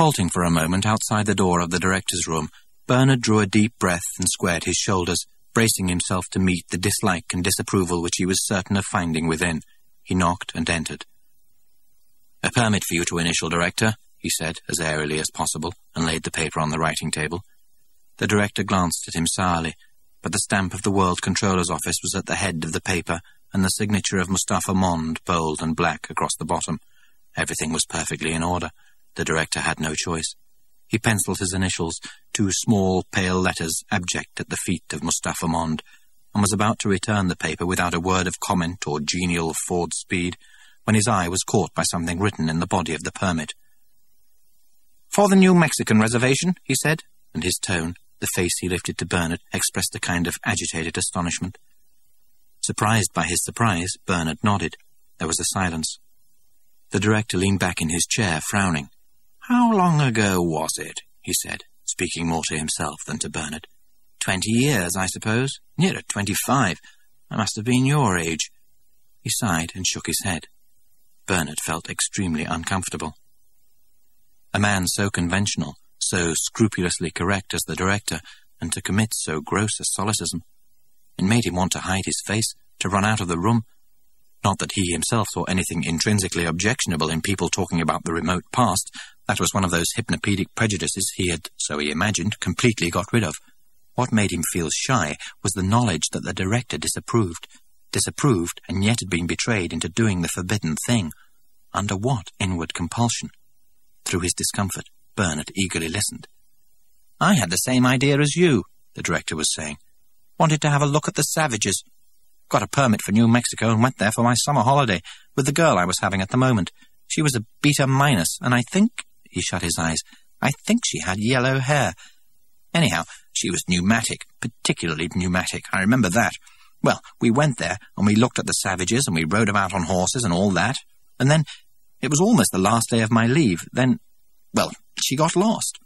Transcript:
Halting for a moment outside the door of the director's room, Bernard drew a deep breath and squared his shoulders, bracing himself to meet the dislike and disapproval which he was certain of finding within. He knocked and entered. "A permit for you to initial, Director," he said, as airily as possible, and laid the paper on the writing table. The director glanced at him sourly, but the stamp of the World Controller's office was at the head of the paper, and the signature of Mustafa Mond, bold and black, across the bottom. Everything was perfectly in order. The director had no choice. He penciled his initials, 2 small, pale letters abject at the feet of Mustafa Mond, and was about to return the paper without a word of comment or genial Ford speed, when his eye was caught by something written in the body of the permit. "For the New Mexican reservation," he said, and his tone, the face he lifted to Bernard, expressed a kind of agitated astonishment. Surprised by his surprise, Bernard nodded. There was a silence. The director leaned back in his chair, frowning. "How long ago was it?" he said, speaking more to himself than to Bernard. 20 years, I suppose. Nearer 25. I must have been your age." He sighed and shook his head. Bernard felt extremely uncomfortable. A man so conventional, so scrupulously correct as the director, and to commit so gross a solecism. It made him want to hide his face, to run out of the room. Not that he himself saw anything intrinsically objectionable in people talking about the remote past. That was one of those hypnopedic prejudices he had, so he imagined, completely got rid of. What made him feel shy was the knowledge that the director disapproved, and yet had been betrayed into doing the forbidden thing. Under what inward compulsion? Through his discomfort, Bernard eagerly listened. "I had the same idea as you," the director was saying. "Wanted to have a look at the Savages. Got a permit for New Mexico and went there for my summer holiday with the girl I was having at the moment. She was a beta minus, and I think," he shut his eyes, "I think she had yellow hair. Anyhow, she was pneumatic, particularly pneumatic, I remember that. Well, we went there, and we looked at the Savages, and we rode about on horses and all that. And then, it was almost the last day of my leave, then, well, she got lost.